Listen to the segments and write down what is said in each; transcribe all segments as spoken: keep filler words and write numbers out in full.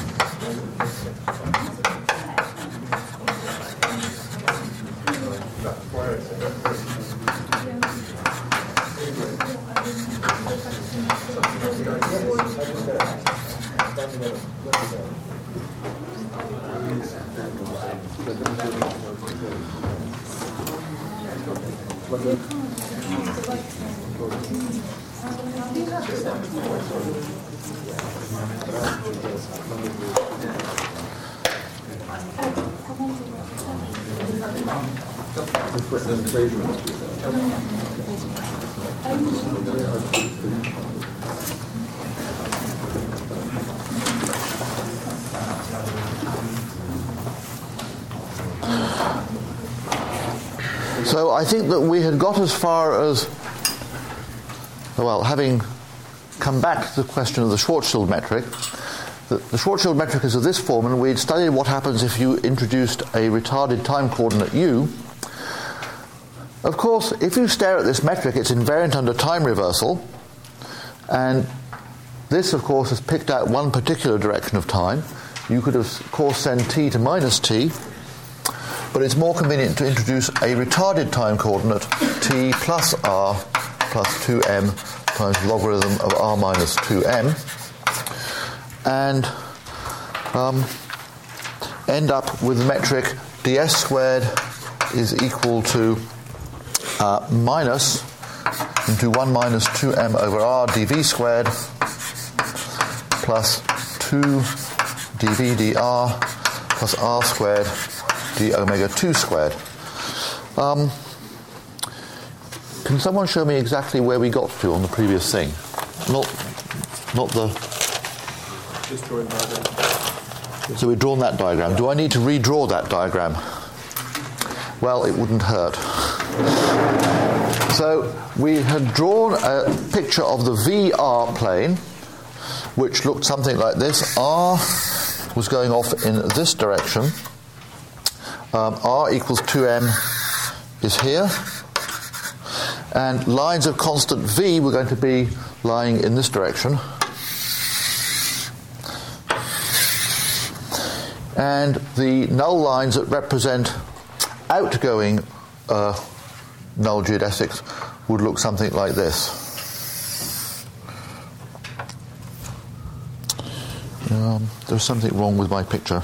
So I think that we had got as far as, well, having come back to the question of the Schwarzschild metric, the, the Schwarzschild metric is of this form, and we'd studied what happens if you introduced a retarded time coordinate u. Of course, if you stare at this metric, it's invariant under time reversal, and this, of course, has picked out one particular direction of time. You could, of course, send t to minus t, but it's more convenient to introduce a retarded time coordinate, t plus r plus two m times logarithm of r minus two m, and um, end up with the metric ds squared is equal to uh, minus into one minus two m over r dv squared plus two dv dr plus r squared d omega two squared. Um, can someone show me exactly where we got to on the previous thing? Not, not the... Just drawing diagram. So we've drawn that diagram. Do I need to redraw that diagram? Well, it wouldn't hurt. So we had drawn a picture of the V R plane, which looked something like this. R was going off in this direction. Um, R equals two m is here. And lines of constant V were going to be lying in this direction. And the null lines that represent outgoing uh, null geodesics would look something like this. Um, there's something wrong with my picture.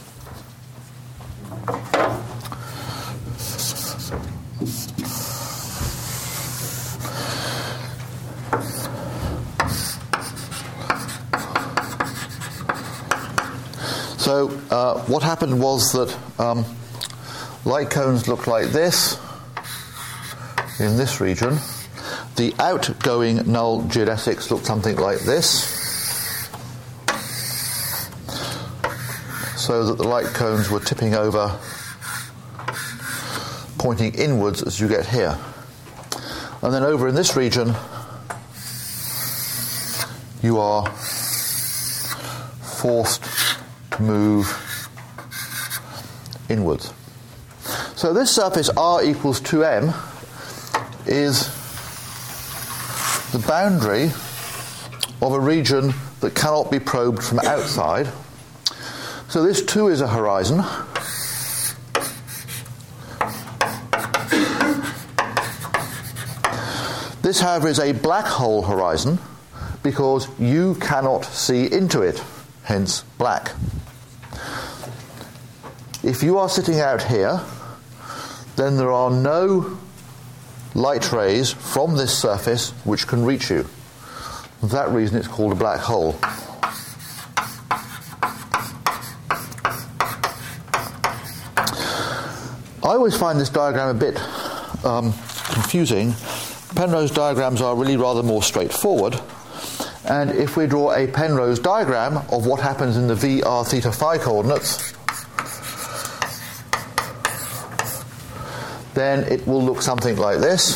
So uh, what happened was that um, light cones look like this in this region. The outgoing null geodesics look something like this, so that the light cones were tipping over, pointing inwards as you get here. And then over in this region, you are forced to move inwards. So this surface R equals two m is the boundary of a region that cannot be probed from outside. So this too is a horizon. This, however, is a black hole horizon because you cannot see into it, hence black. If you are sitting out here, then there are no light rays from this surface which can reach you. For that reason it's called a black hole. I always find this diagram a bit um, confusing. Penrose diagrams are really rather more straightforward. And if we draw a Penrose diagram of what happens in the V R theta phi coordinates, then it will look something like this.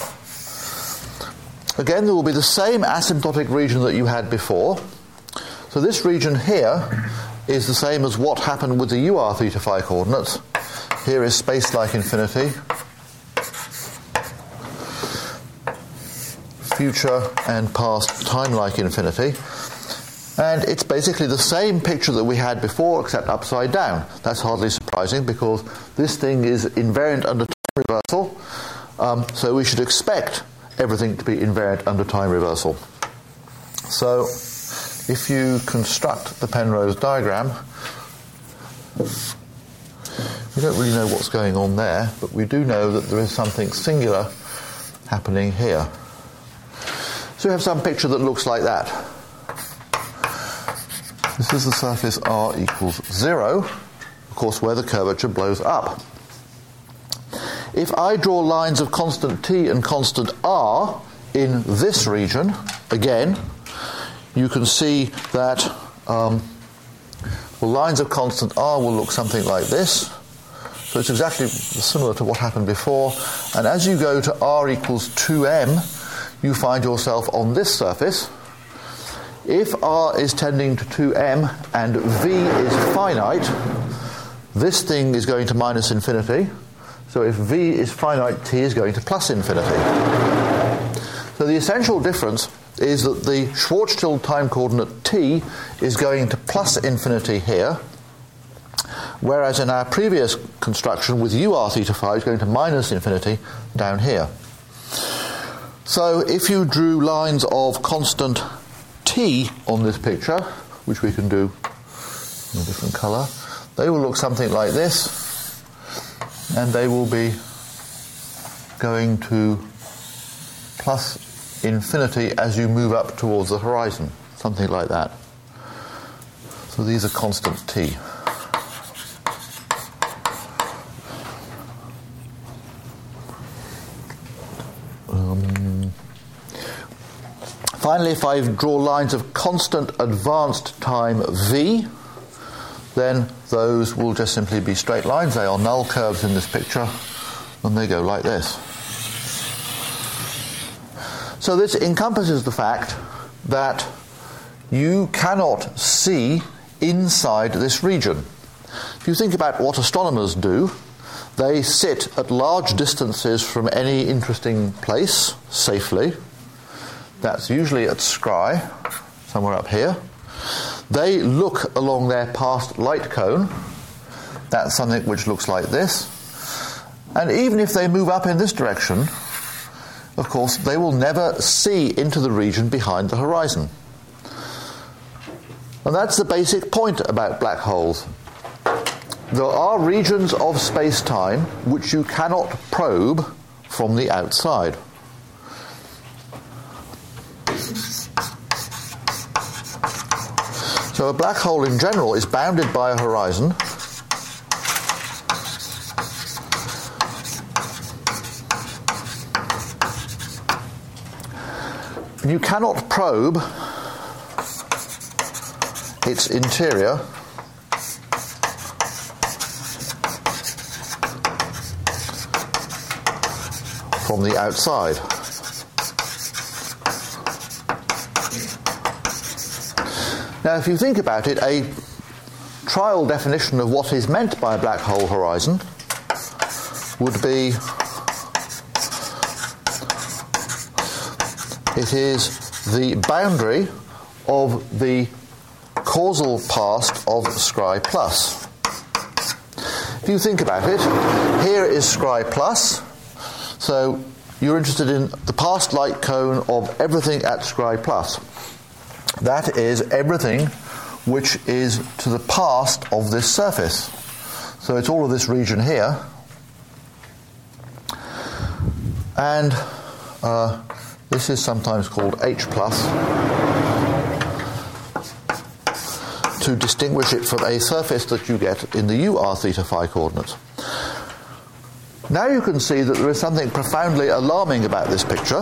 Again, there will be the same asymptotic region that you had before. So this region here is the same as what happened with the U R theta phi coordinates. Here is space-like infinity, future and past time-like infinity. And it's basically the same picture that we had before, except upside down. That's hardly surprising, because this thing is invariant under time reversal, um, so we should expect everything to be invariant under time reversal. So if you construct the Penrose diagram, we don't really know what's going on there, but we do know that there is something singular happening here. So we have some picture that looks like that. This is the surface R equals zero, of course, where the curvature blows up. If I draw lines of constant t and constant r in this region, again, you can see that um, well, lines of constant r will look something like this. So it's exactly similar to what happened before. And as you go to r equals two m, you find yourself on this surface. If r is tending to two m and v is finite, this thing is going to minus infinity. So if v is finite, t is going to plus infinity. So the essential difference is that the Schwarzschild time coordinate t is going to plus infinity here, whereas in our previous construction with u r theta phi is going to minus infinity down here. So if you drew lines of constant t on this picture, which we can do in a different colour, they will look something like this, and they will be going to plus infinity as you move up towards the horizon, something like that. So these are constant t. Um, finally, if I draw lines of constant advanced time v, then those will just simply be straight lines. They are null curves in this picture, and they go like this. So this encompasses the fact that you cannot see inside this region. If you think about what astronomers do, they sit at large distances from any interesting place safely. That's usually at Scry, somewhere up here. They look along their past light cone. That's something which looks like this. And even if they move up in this direction, of course, they will never see into the region behind the horizon. And that's the basic point about black holes. There are regions of space-time which you cannot probe from the outside. So a black hole in general is bounded by a horizon. You cannot probe its interior from the outside. Now, if you think about it, a trial definition of what is meant by a black hole horizon would be it is the boundary of the causal past of Scry plus. If you think about it, here is Scry plus, so you're interested in the past light cone of everything at Scry plus. That is everything which is to the past of this surface. So it's all of this region here. And uh, this is sometimes called H plus to distinguish it from a surface that you get in the u r theta phi coordinates. Now you can see that there is something profoundly alarming about this picture.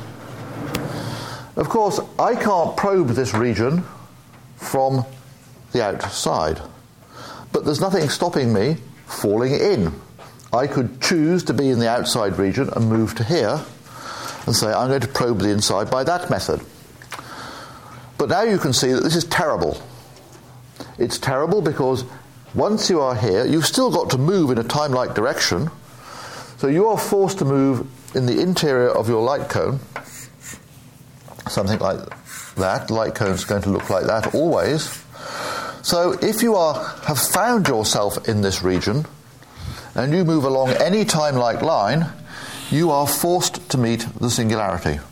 Of course, I can't probe this region from the outside, but there's nothing stopping me falling in. I could choose to be in the outside region and move to here and say I'm going to probe the inside by that method. But now you can see that this is terrible. It's terrible because once you are here, you've still got to move in a time-like direction, so you are forced to move in the interior of your light cone, something like that. The light cone is going to look like that always. So if you are have found yourself in this region and you move along any time-like line, you are forced to meet the singularity.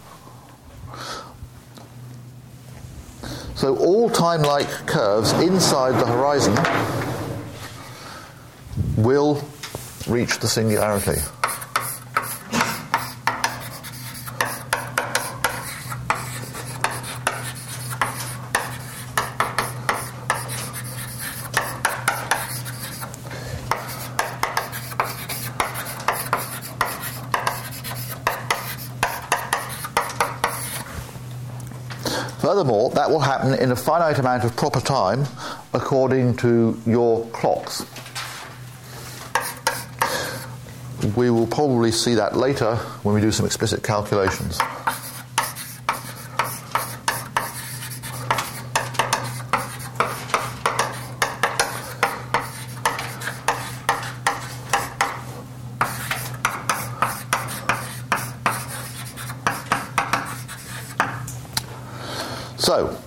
So all time-like curves inside the horizon will reach the singularity. Furthermore, that will happen in a finite amount of proper time according to your clocks. We will probably see that later when we do some explicit calculations. So,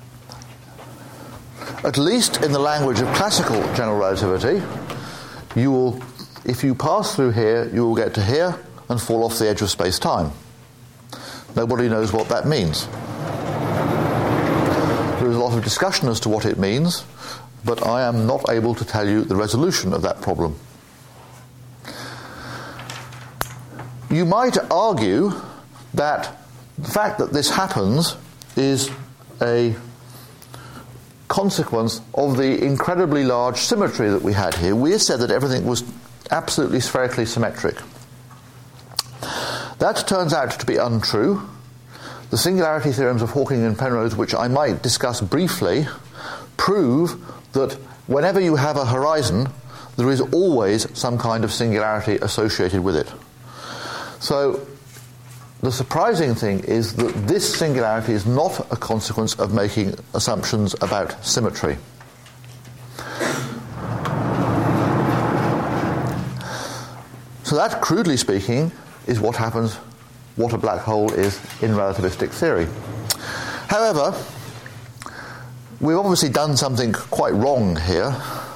at least in the language of classical general relativity, you will, if you pass through here, you will get to here and fall off the edge of space-time. Nobody knows what that means. There is a lot of discussion as to what it means, but I am not able to tell you the resolution of that problem. You might argue that the fact that this happens is a consequence of the incredibly large symmetry that we had here. We said that everything was absolutely spherically symmetric. That turns out to be untrue. The singularity theorems of Hawking and Penrose, which I might discuss briefly, prove that whenever you have a horizon, there is always some kind of singularity associated with it. So the surprising thing is that this singularity is not a consequence of making assumptions about symmetry. So that, crudely speaking, is what happens, what a black hole is in relativistic theory. However, we've obviously done something quite wrong here.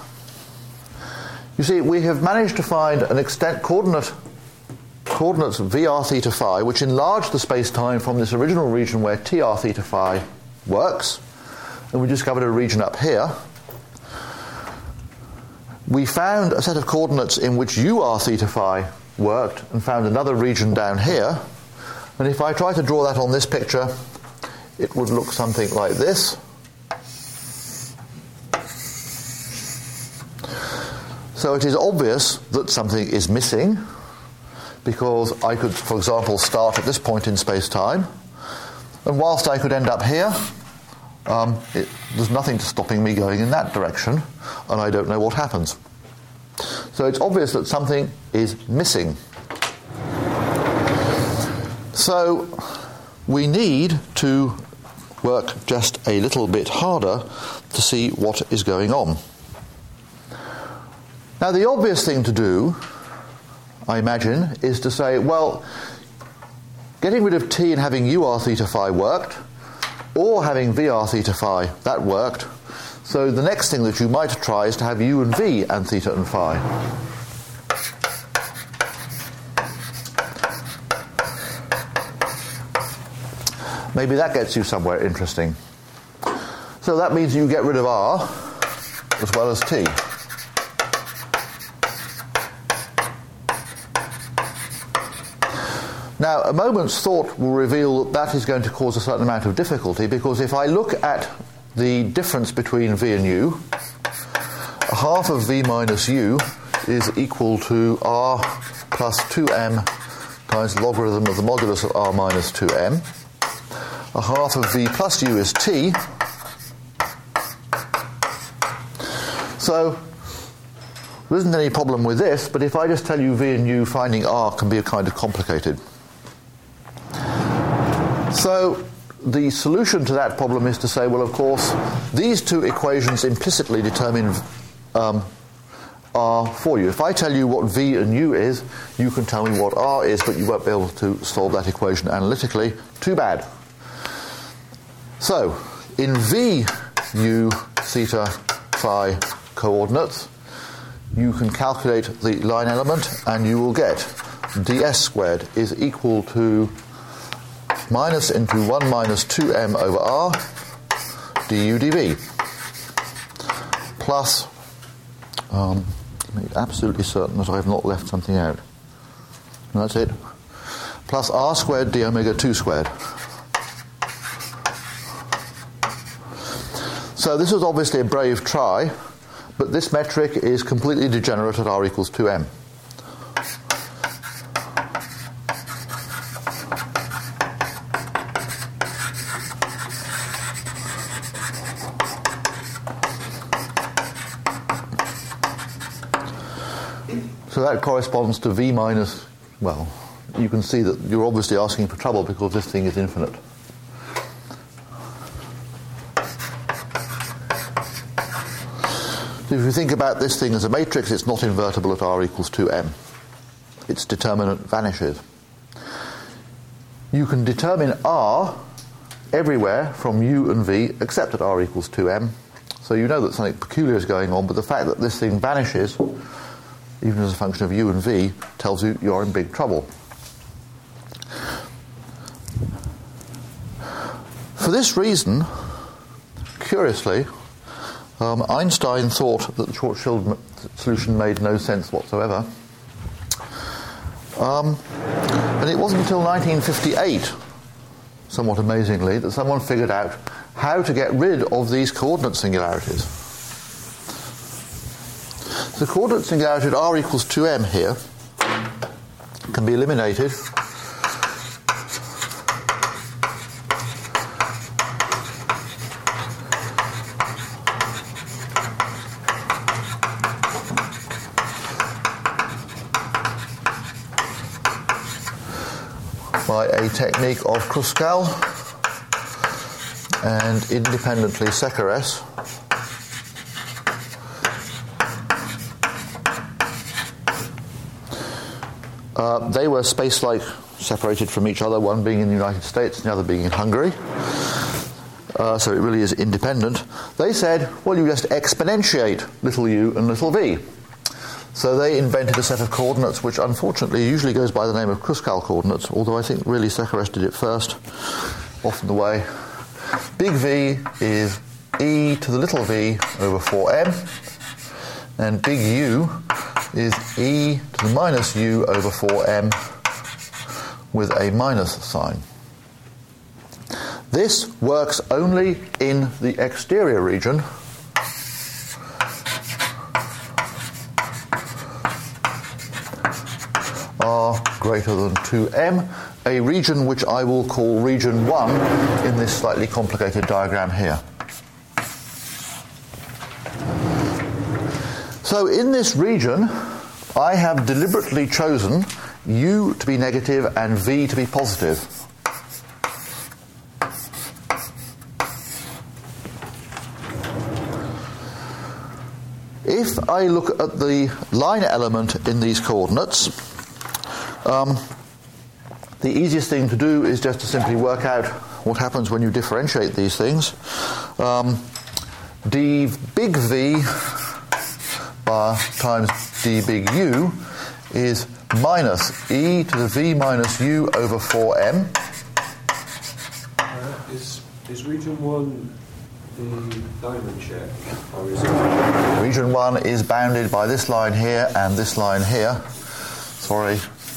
You see, we have managed to find an extent coordinate coordinates vr theta phi, which enlarge the space-time from this original region where tr theta phi works, and we discovered a region up here. We found a set of coordinates in which ur theta phi worked, and found another region down here, and if I try to draw that on this picture, it would look something like this. So it is obvious that something is missing, because I could, for example, start at this point in space-time, and whilst I could end up here, um, it, there's nothing stopping me going in that direction, and I don't know what happens. So it's obvious that something is missing. So we need to work just a little bit harder to see what is going on. Now, the obvious thing to do, I imagine, is to say, well, getting rid of t and having ur theta phi worked, or having vr theta phi, that worked. So the next thing that you might try is to have u and v and theta and phi. Maybe that gets you somewhere interesting. So that means you get rid of r as well as t. Now, a moment's thought will reveal that that is going to cause a certain amount of difficulty, because if I look at the difference between v and u, half of v minus u is equal to r plus two m times logarithm of the modulus of r minus two m. A half of v plus u is t. So there isn't any problem with this, but if I just tell you v and u, finding r can be a kind of complicated. So the solution to that problem is to say, well, of course, these two equations implicitly determine um, r for you. If I tell you what v and u is, you can tell me what r is, but you won't be able to solve that equation analytically. Too bad. So, in v, u, theta, phi coordinates, you can calculate the line element and you will get ds squared is equal to minus into one minus two m over r du dv plus, um, to make absolutely certain that I have not left something out. And that's it. Plus r squared d omega two squared. So this is obviously a brave try, but this metric is completely degenerate at r equals two m. So that corresponds to v minus, well, you can see that you're obviously asking for trouble because this thing is infinite. So if you think about this thing as a matrix, it's not invertible at r equals two m. Its determinant vanishes. You can determine r everywhere from u and v except at r equals two m. So you know that something peculiar is going on, but the fact that this thing vanishes, even as a function of u and v, tells you you're in big trouble. For this reason, curiously, um, Einstein thought that the Schwarzschild solution made no sense whatsoever. Um, and it wasn't until nineteen fifty-eight, somewhat amazingly, that someone figured out how to get rid of these coordinate singularities. The coordinate singularity at r equals two m here can be eliminated by a technique of Kruskal and independently Szekeres. Uh, they were space-like separated from each other, one being in the United States and the other being in Hungary. Uh, so it really is independent. They said, well, you just exponentiate little u and little v. So they invented a set of coordinates which unfortunately usually goes by the name of Kruskal coordinates, although I think really Szekeres did it first, often the way. Big V is e to the little v over four m, and big U is e to the minus u over four m with a minus sign. This works only in the exterior region, r greater than two m, a region which I will call region one in this slightly complicated diagram here. So in this region, I have deliberately chosen u to be negative and v to be positive. If I look at the line element in these coordinates, um, the easiest thing to do is just to simply work out what happens when you differentiate these things. Um, d big V bar times d big U is minus e to the v minus u over four m. Uh, is, is region one the diamond shape, or is it? Region one is bounded by this line here and this line here. Sorry.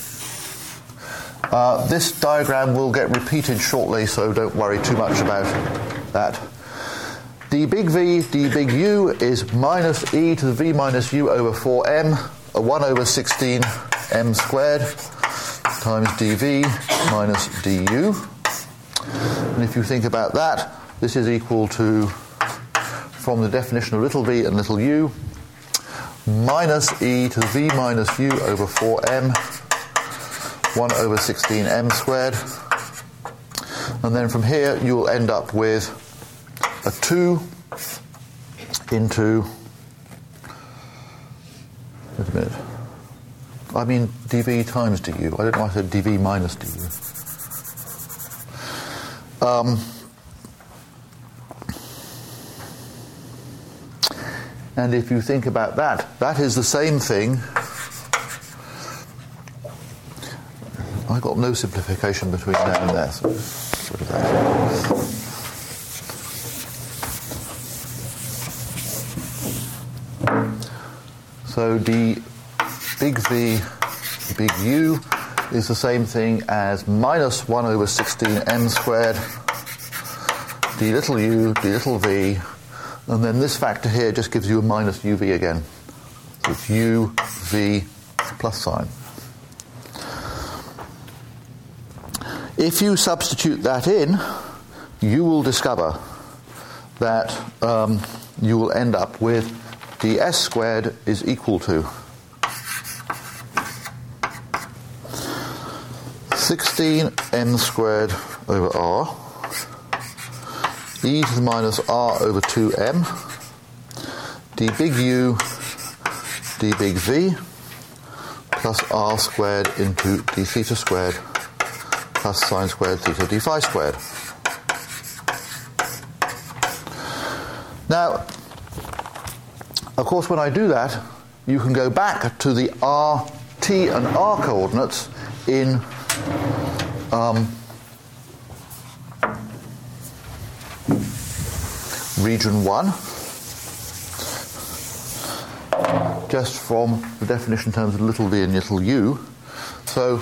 Uh, this diagram will get repeated shortly, so don't worry too much about that. D big V, D big U is minus e to the v minus u over four m, a one over sixteen m squared times dv minus du. And if you think about that, this is equal to, from the definition of little v and little u, minus e to the v minus u over four m, one over sixteen m squared. And then from here you will end up with a two into, wait a minute, I mean dv times du. I don't know why I said dv minus du. Um, And if you think about that, that is the same thing. I got no simplification between there and there, so get rid of that. So d big V, big U is the same thing as minus one over sixteen m squared, d little u, d little v, and then this factor here just gives you a minus uv again. So it's u, v, plus sign. If you substitute that in, you will discover that um, you will end up with ds squared is equal to sixteen m squared over r, e to the minus r over two m, d big U, d big V, plus r squared into d theta squared, plus sine squared theta d phi squared. Now, of course, when I do that, you can go back to the r, t, and r coordinates in um, region one, just from the definition in terms of little v and little u. So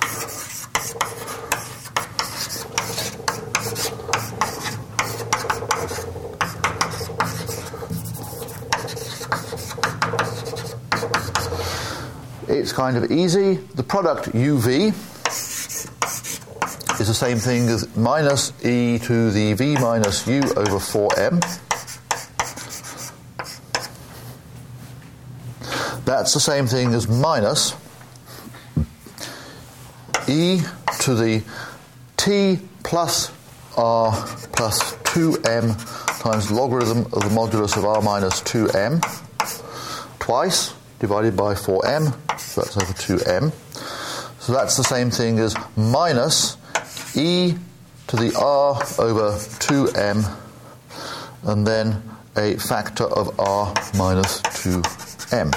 it's kind of easy. The product uv is the same thing as minus e to the v minus u over four m. That's the same thing as minus e to the t plus r plus two m times logarithm of the modulus of r minus two m twice divided by four m, so that's over two m. So that's the same thing as minus e to the r over two m, and then a factor of r minus two m.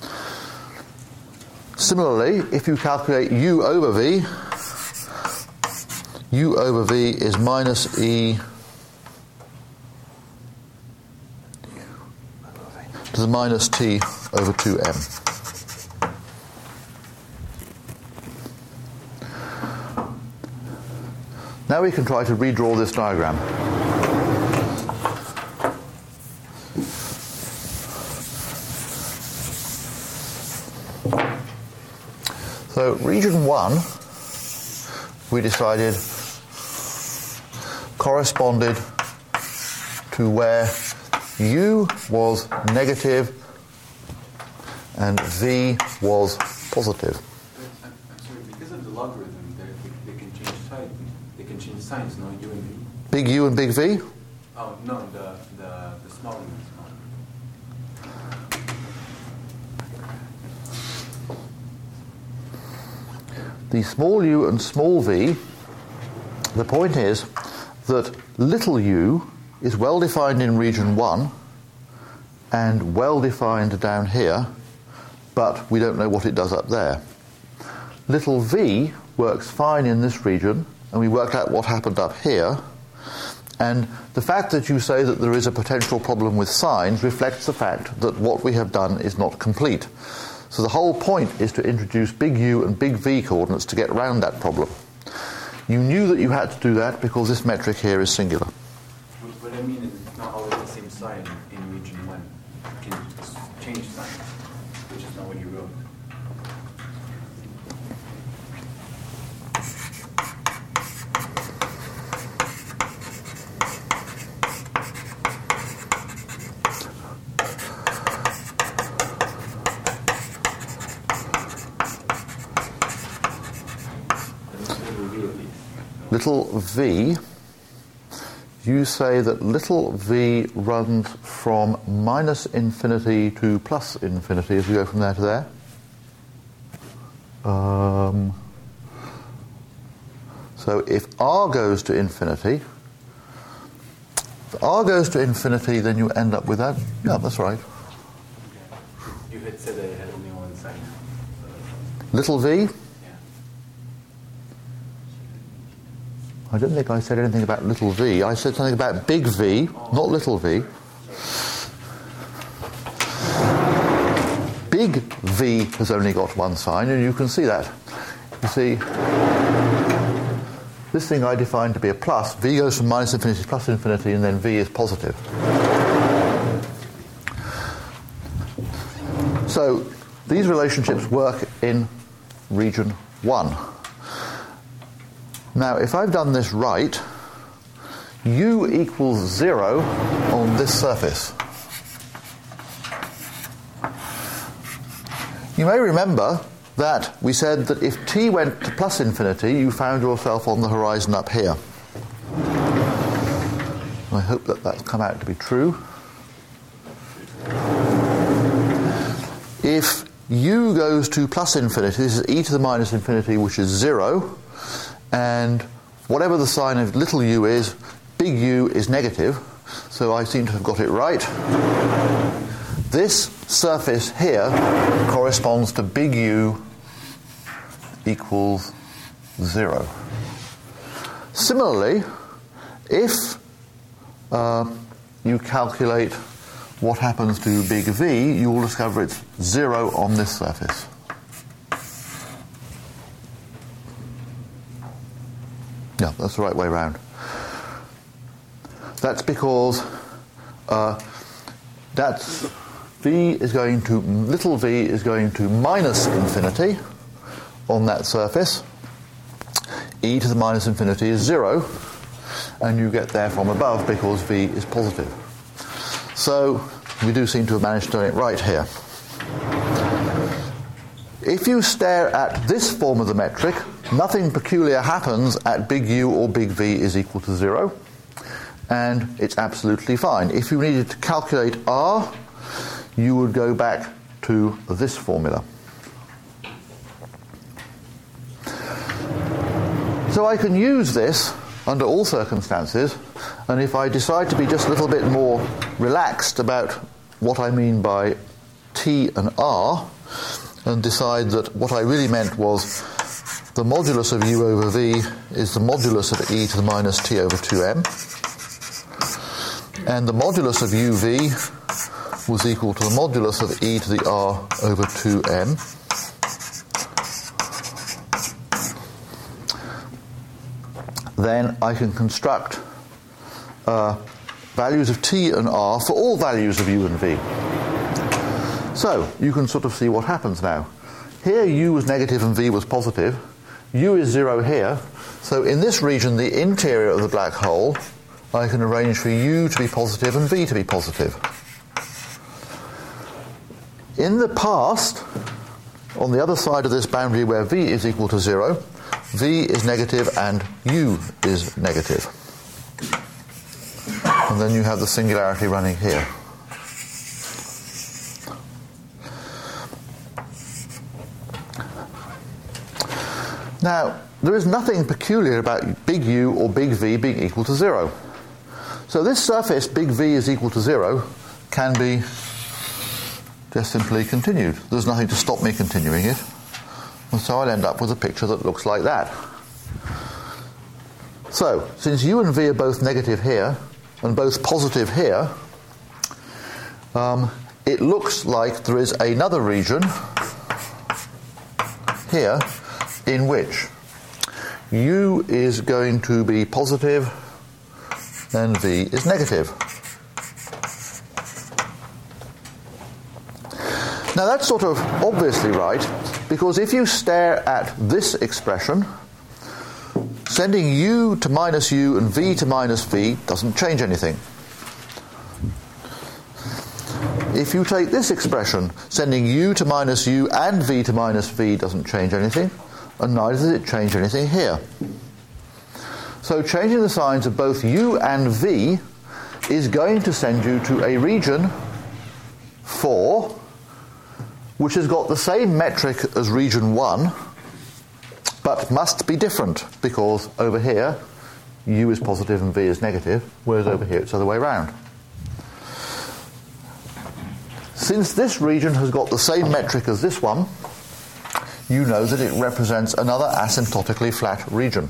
Similarly, if you calculate u over v, u over v is minus e to the minus t over two m. Now we can try to redraw this diagram. So region one, we decided, corresponded to where u was negative and v was positive. I'm sorry, because of the logarithm, they, they can change signs. They can change signs, no? U and v. Big U and big V? Oh no, the the the small u and small. The small u and small v, the point is that little u is well defined in region one and well defined down here, but we don't know what it does up there. Little v works fine in this region, and we worked out what happened up here, and the fact that you say that there is a potential problem with signs reflects the fact that what we have done is not complete. So the whole point is to introduce big U and big V coordinates to get around that problem. You knew that you had to do that because this metric here is singular. What I mean is it's not always the same sign in region one. It can change signs, which is not what you wrote. Little v, you say that little v runs from minus infinity to plus infinity as we go from there to there. Um, so if r goes to infinity, if r goes to infinity, then you end up with that. Yeah, that's right. You had said that it had only one sign. Little v? Yeah. I don't think I said anything about little v. I said something about big V, not little v. Big V has only got one sign, and you can see that. You see, this thing I defined to be a plus. V goes from minus infinity to plus infinity, and then V is positive. So these relationships work in region one. Now, if I've done this right, U equals zero on this surface. You may remember that we said that if t went to plus infinity, you found yourself on the horizon up here. I hope that that's come out to be true. If u goes to plus infinity, this is e to the minus infinity, which is zero, and whatever the sign of little u is, big U is negative, so I seem to have got it right. This surface here corresponds to big U equals zero. Similarly, if uh, you calculate what happens to big V, you will discover it's zero on this surface. Yeah, that's the right way around. That's because uh, that's V is going to, little v is going to minus infinity on that surface. E to the minus infinity is zero, and you get there from above because V is positive. So we do seem to have managed to do it right here. If you stare at this form of the metric, nothing peculiar happens at big U or big V is equal to zero, and it's absolutely fine. If you needed to calculate R, you would go back to this formula. So I can use this under all circumstances, and if I decide to be just a little bit more relaxed about what I mean by T and R, and decide that what I really meant was the modulus of U over V is the modulus of E to the minus T over two M, and the modulus of U V was equal to the modulus of E to the R over two M. Then I can construct uh, values of T and R for all values of U and V. So you can sort of see what happens now. Here U was negative and V was positive. U is zero here. So in this region, the interior of the black hole, I can arrange for U to be positive and V to be positive. In the past, on the other side of this boundary where V is equal to zero, V is negative and U is negative. And then you have the singularity running here. Now, there is nothing peculiar about big U or big V being equal to zero. So this surface, big V is equal to zero, can be just simply continued. There's nothing to stop me continuing it. And so I'll end up with a picture that looks like that. So, since U and V are both negative here, and both positive here, um, it looks like there is another region here in which U is going to be positive and V is negative. Now that's sort of obviously right, because if you stare at this expression, sending U to minus U and V to minus V doesn't change anything. If you take this expression, sending U to minus U and V to minus V doesn't change anything, and neither does it change anything here. So changing the signs of both U and V is going to send you to a region four, which has got the same metric as region one, but must be different, because over here U is positive and V is negative, whereas over here it's the other way around. Since this region has got the same metric as this one, you know that it represents another asymptotically flat region.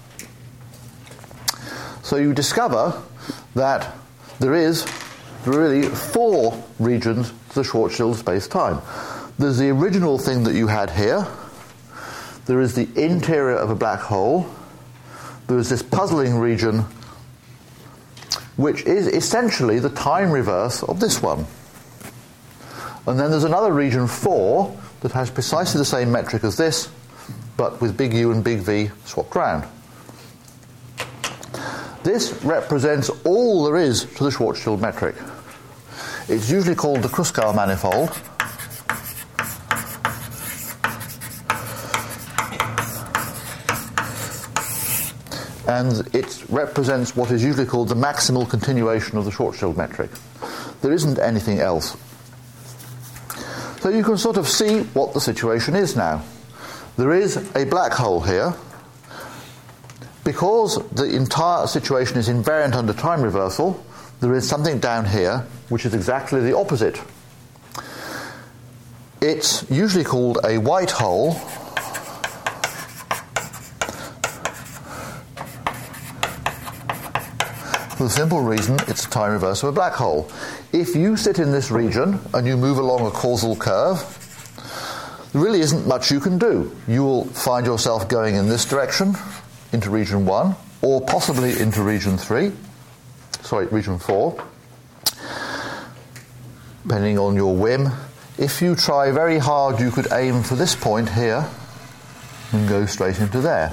So you discover that there is really four regions to the Schwarzschild space-time. There's the original thing that you had here. There is the interior of a black hole. There is this puzzling region, which is essentially the time reverse of this one. And then there's another region four that has precisely the same metric as this, but with big U and big V swapped round. This represents all there is to the Schwarzschild metric. It's usually called the Kruskal manifold. And it represents what is usually called the maximal continuation of the Schwarzschild metric. There isn't anything else. So you can sort of see what the situation is now. There is a black hole here. Because the entire situation is invariant under time reversal, there is something down here which is exactly the opposite. It's usually called a white hole, for the simple reason it's a time reverse of a black hole. If you sit in this region and you move along a causal curve, there really isn't much you can do. You will find yourself going in this direction, into region one, or possibly into region three, sorry, region four, depending on your whim. If you try very hard, you could aim for this point here and go straight into there.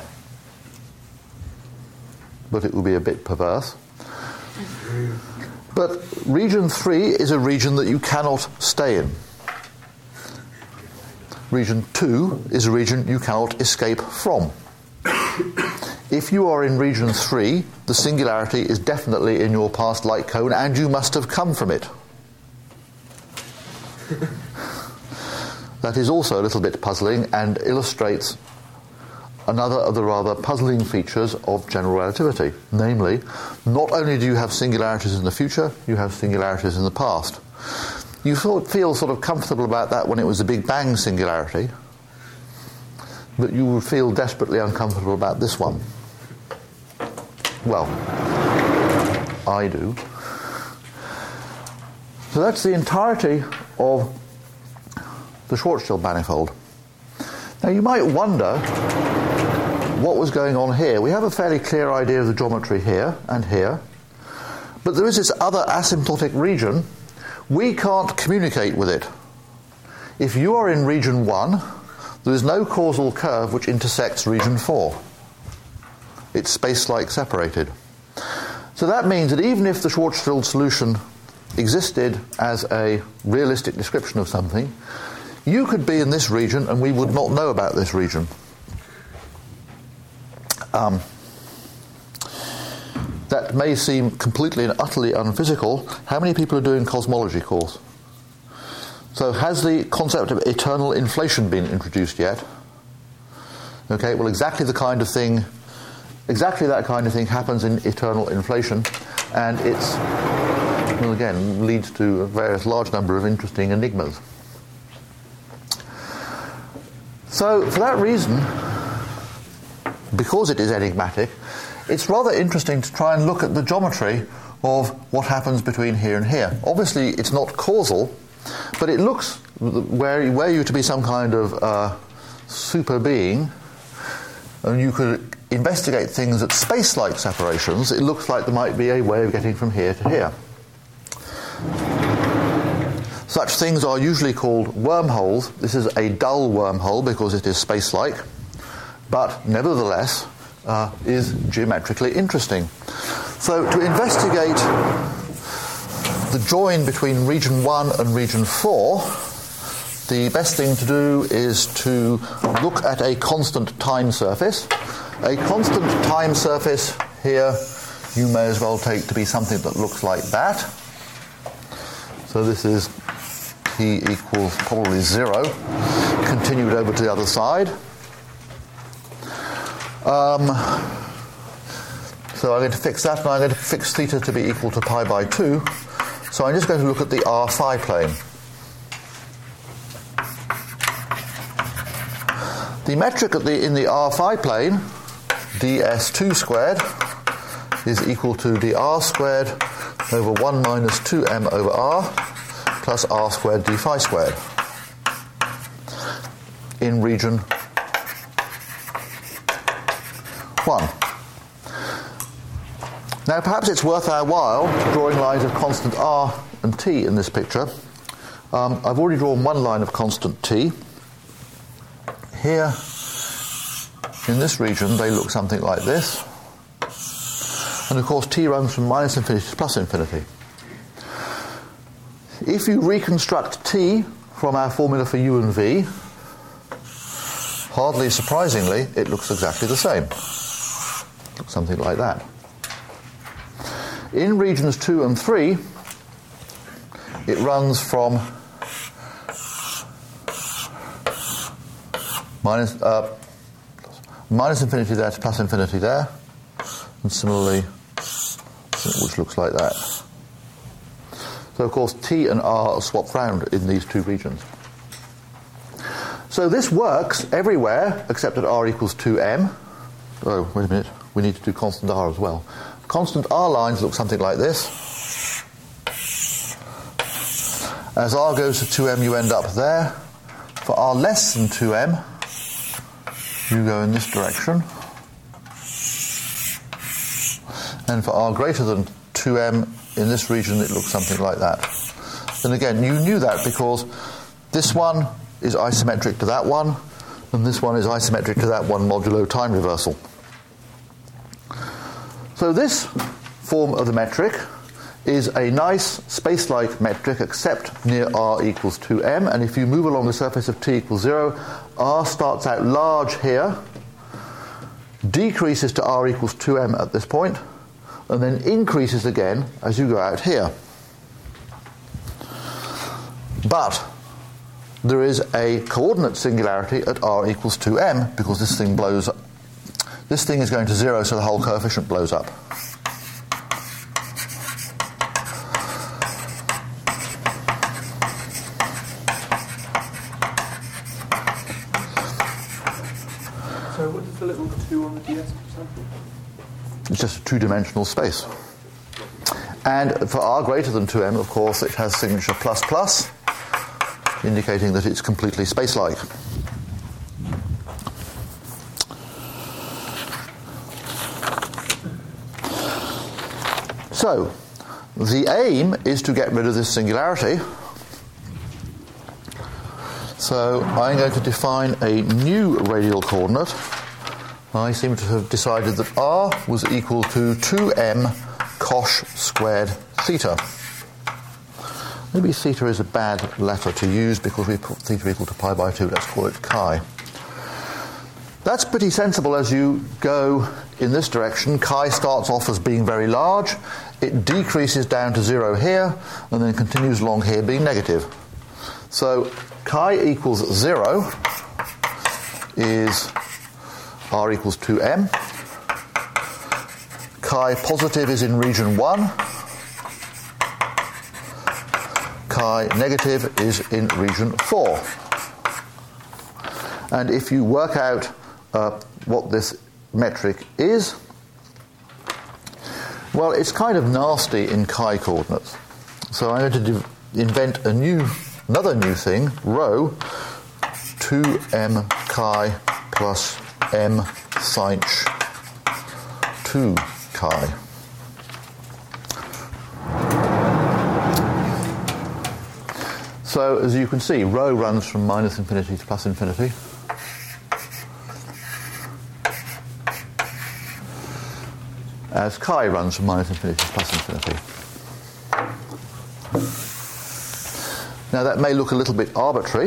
But it will be a bit perverse. But region three is a region that you cannot stay in. Region two is a region you cannot escape from. If you are in region three, the singularity is definitely in your past light cone, and you must have come from it. That is also a little bit puzzling and illustrates another of the rather puzzling features of general relativity. Namely, not only do you have singularities in the future, you have singularities in the past. You feel sort of comfortable about that when it was a Big Bang singularity, but you would feel desperately uncomfortable about this one. Well, I do. So that's the entirety of the Schwarzschild manifold. Now you might wonder what was going on here. We have a fairly clear idea of the geometry here and here, but there is this other asymptotic region. We can't communicate with it. If you are in region one, there is no causal curve which intersects region four. It's space-like separated. So that means that even if the Schwarzschild solution existed as a realistic description of something, you could be in this region and we would not know about this region. Um, that may seem completely and utterly unphysical. How many people are doing cosmology course? So has the concept of eternal inflation been introduced yet? Okay, well exactly the kind of thing, exactly that kind of thing happens in eternal inflation, and it's, well again, leads to a various large number of interesting enigmas. So for that reason, because it is enigmatic, it's rather interesting to try and look at the geometry of what happens between here and here. Obviously it's not causal, but it looks, where, where you to be some kind of uh, super being, and you could investigate things at space-like separations, it looks like there might be a way of getting from here to here. Such things are usually called wormholes. This is a dull wormhole because it is space-like, but nevertheless uh, is geometrically interesting. So to investigate the join between region one and region four, the best thing to do is to look at a constant time surface. A constant time surface here you may as well take to be something that looks like that. So this is t equals probably zero, continued over to the other side. Um, so I'm going to fix that, and I'm going to fix theta to be equal to pi by two. So I'm just going to look at the R phi plane. the metric at the, in the R phi plane, d s two squared, is equal to dr squared over one minus two m over r plus r squared d phi squared in region one. Now perhaps it's worth our while drawing lines of constant r and t in this picture. Um, I've already drawn one line of constant t. Here, in this region, they look something like this. And of course, t runs from minus infinity to plus infinity. If you reconstruct t from our formula for u and v, hardly surprisingly, it looks exactly the same. It looks something like that. In regions two and three, it runs from minus, uh, minus infinity there to plus infinity there, and similarly, which looks like that. So, of course, t and r are swapped round in these two regions. So this works everywhere except at r equals two m. Oh, wait a minute. We need to do constant r as well. Constant r lines look something like this. As r goes to two m, you end up there. For r less than two m, you go in this direction. And for r greater than two m, in this region, it looks something like that. And again, you knew that because this one is isometric to that one, and this one is isometric to that one modulo time reversal. So this form of the metric is a nice space-like metric except near r equals two m, and if you move along the surface of t equals zero, r starts out large here, decreases to r equals two m at this point, and then increases again as you go out here. But there is a coordinate singularity at r equals two m because this thing blows up. This thing is going to zero, so the whole coefficient blows up. So what does the little two on the ds stand for? It's just a two-dimensional space. And for r greater than two m, of course, it has signature plus plus, indicating that it's completely space-like. So, the aim is to get rid of this singularity. So, I'm going to define a new radial coordinate. I seem to have decided that r was equal to two m cosh squared theta. Maybe theta is a bad letter to use because we put theta equal to pi by two. Let's call it chi. That's pretty sensible as you go in this direction. Chi starts off as being very large. It decreases down to zero here and then continues along here being negative. So chi equals zero is r equals two m. Chi positive is in region one. Chi negative is in region four. And if you work out uh, what this metric is, well, it's kind of nasty in chi coordinates. So I'm going to do, invent a new, another new thing, rho two m chi plus m sinh two chi. So as you can see, rho runs from minus infinity to plus infinity. As chi runs from minus infinity to plus infinity. Now that may look a little bit arbitrary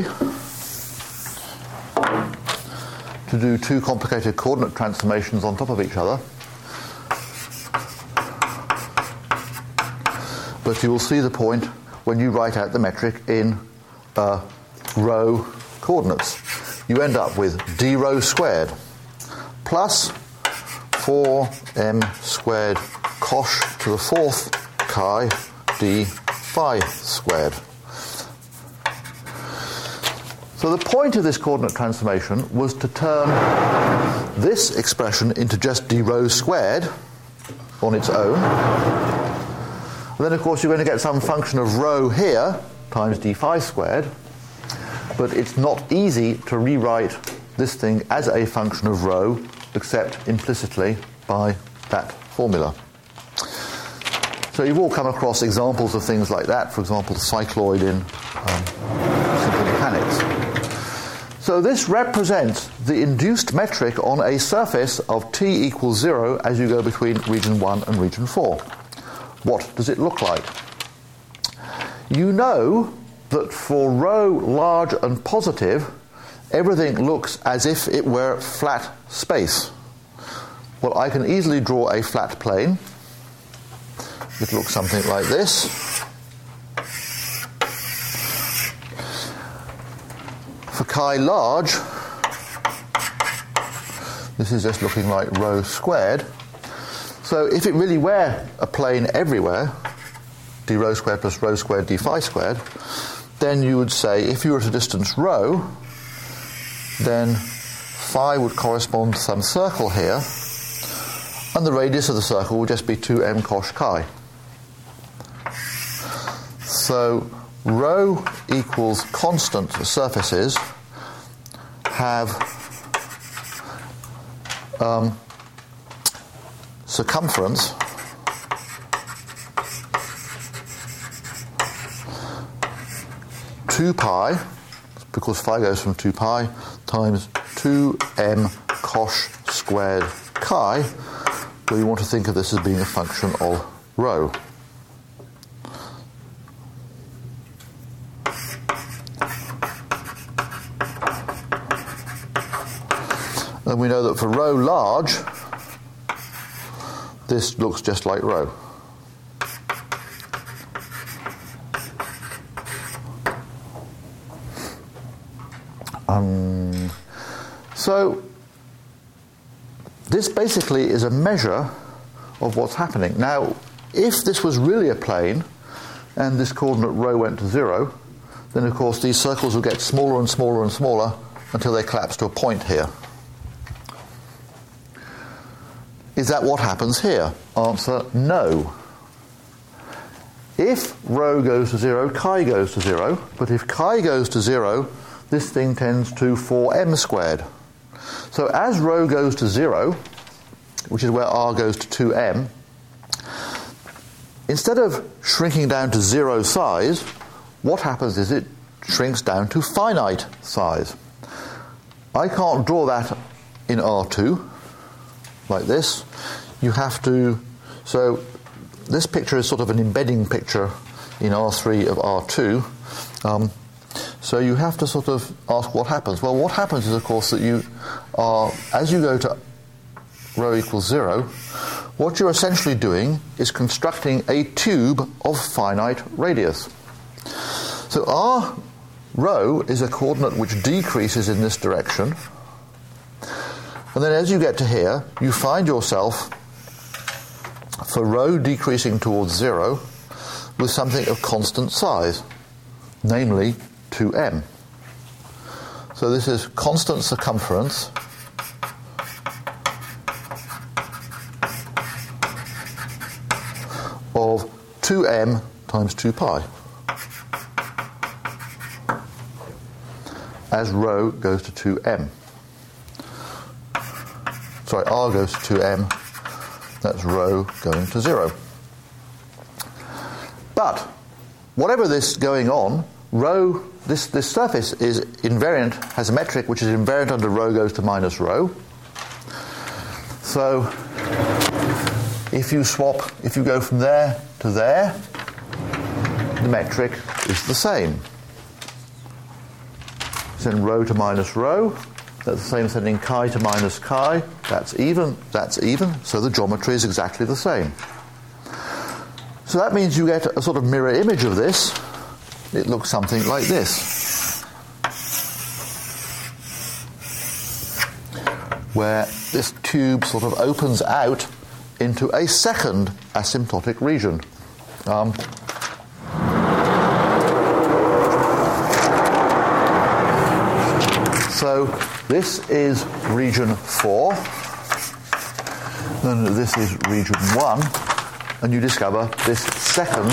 to do two complicated coordinate transformations on top of each other, but you will see the point when you write out the metric in uh, rho coordinates. You end up with d rho squared plus four m squared cosh to the fourth chi d phi squared. So the point of this coordinate transformation was to turn this expression into just d rho squared on its own. And then, of course, you're going to get some function of rho here times d phi squared. But it's not easy to rewrite this thing as a function of rho except implicitly by that formula. So you've all come across examples of things like that, for example, the cycloid in um, simple mechanics. So this represents the induced metric on a surface of t equals zero as you go between region one and region four. What does it look like? You know that for rho large and positive, everything looks as if it were flat space. Well, I can easily draw a flat plane. It looks something like this. For chi large, this is just looking like rho squared. So if it really were a plane everywhere, d rho squared plus rho squared d phi squared, then you would say if you were at a distance rho, then phi would correspond to some circle here, and the radius of the circle would just be two m cosh chi. So rho equals constant surfaces have um, circumference two pi, because phi goes from two pi, times two m cosh squared chi, where you want to think of this as being a function of rho. And we know that for rho large, this looks just like rho. Um, so this basically is a measure of what's happening. Now, if this was really a plane and this coordinate rho went to zero, then of course these circles will get smaller and smaller and smaller until they collapse to a point here. Is that what happens here? Answer, no. If rho goes to zero, chi goes to zero, but if chi goes to zero, this thing tends to four m squared. So as rho goes to zero, which is where r goes to two m, instead of shrinking down to zero size, what happens is it shrinks down to finite size. I can't draw that in R two like this. You have to, so this picture is sort of an embedding picture in R three of R two. Um, so you have to sort of ask what happens. Well, what happens is, of course, that you are, as you go to rho equals zero, what you're essentially doing is constructing a tube of finite radius. So R rho is a coordinate which decreases in this direction. And then as you get to here, you find yourself, for rho decreasing towards zero, with something of constant size, namely two m. So this is constant circumference of two m times two pi, as rho goes to two m. Sorry, r goes to two m, that's rho going to zero. But whatever this going on, rho, this, this surface is invariant, has a metric which is invariant under rho goes to minus rho. So if you swap, if you go from there to there, the metric is the same. Send rho to minus rho. That's the same sending chi to minus chi. That's even, that's even, so the geometry is exactly the same. So that means you get a sort of mirror image of this. It looks something like this, where this tube sort of opens out into a second asymptotic region. Um, So this is region four, and this is region one, and you discover this second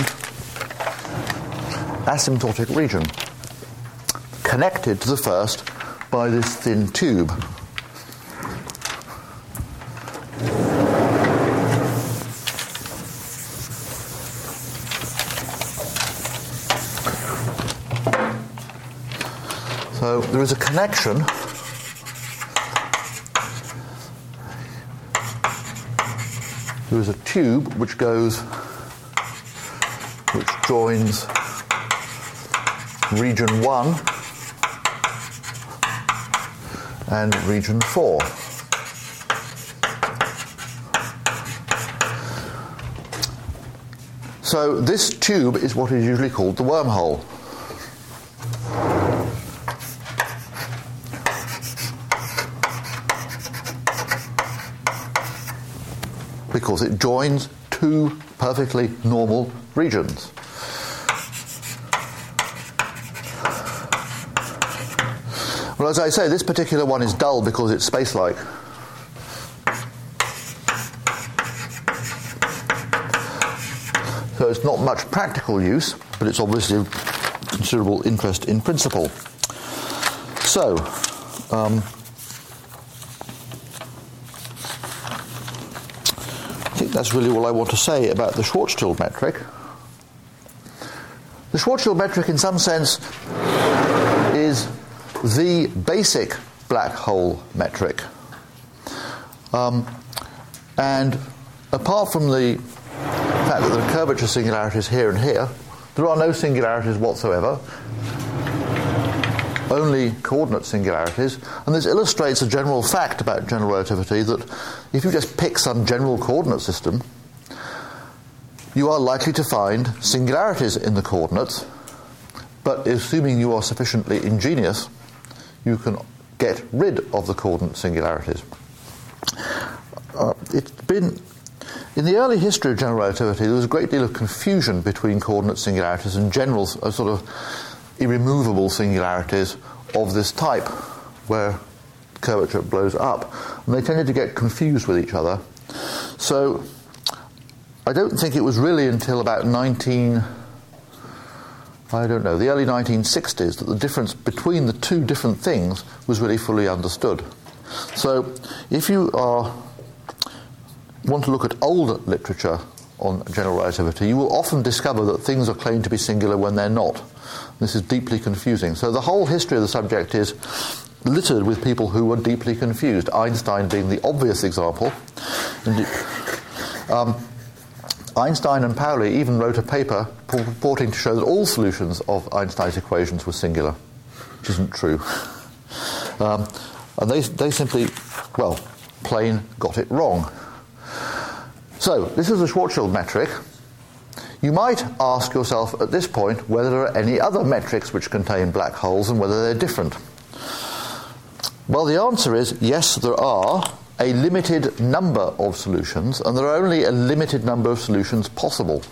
asymptotic region, connected to the first by this thin tube. So there is a connection there is a tube which goes which joins region one and region four. So this tube is what is usually called the wormhole. Because it joins two perfectly normal regions. Well, as I say, this particular one is dull because it's space-like. So it's not much practical use, but it's obviously of considerable interest in principle. So, um, I think that's really all I want to say about the Schwarzschild metric. The Schwarzschild metric, in some sense, is the basic black hole metric. Um, and apart from the fact that there are curvature singularities here and here, there are no singularities whatsoever, only coordinate singularities, and this illustrates a general fact about general relativity, that if you just pick some general coordinate system, you are likely to find singularities in the coordinates, but assuming you are sufficiently ingenious, you can get rid of the coordinate singularities. Uh, it's been, in the early history of general relativity, there was a great deal of confusion between coordinate singularities and general, uh, sort of irremovable singularities of this type, where curvature blows up, and they tended to get confused with each other. So I don't think it was really until about nineteen, I don't know, the early nineteen sixties, that the difference between the two different things was really fully understood. So if you are want to look at old literature on general relativity, you will often discover that things are claimed to be singular when they're not. This is deeply confusing. So the whole history of the subject is littered with people who were deeply confused, Einstein being the obvious example. Um, Einstein and Pauli even wrote a paper purporting to show that all solutions of Einstein's equations were singular, which isn't true. Um, and they, they simply, well, plain got it wrong. So, this is the Schwarzschild metric. You might ask yourself at this point whether there are any other metrics which contain black holes and whether they're different. Well, the answer is yes, there are a limited number of solutions, and there are only a limited number of solutions possible.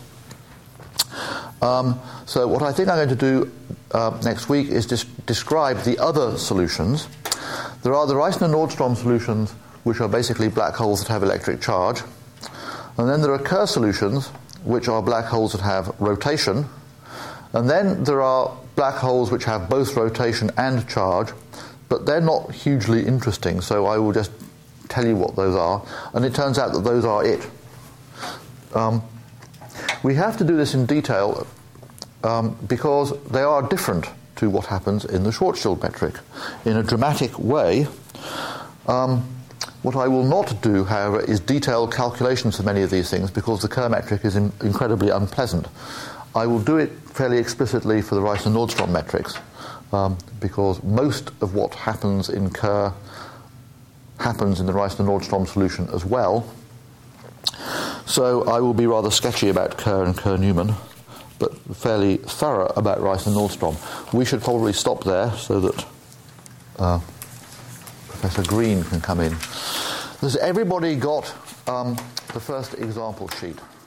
Um, so what I think I'm going to do uh, next week is dis- describe the other solutions. There are the Reissner-Nordstrom solutions, which are basically black holes that have electric charge. And then there are Kerr solutions, which are black holes that have rotation. And then there are black holes which have both rotation and charge, but they're not hugely interesting, so I will just tell you what those are. And it turns out that those are it. Um, we have to do this in detail um, because they are different to what happens in the Schwarzschild metric in a dramatic way. Um, What I will not do, however, is detailed calculations for many of these things, because the Kerr metric is in, incredibly unpleasant. I will do it fairly explicitly for the Reissner-Nordstrom metrics, um, because most of what happens in Kerr happens in the Reissner-Nordstrom solution as well. So I will be rather sketchy about Kerr and Kerr-Newman, but fairly thorough about Reissner-Nordstrom. We should probably stop there so that Uh, Professor Green can come in. Has everybody got um, the first example sheet?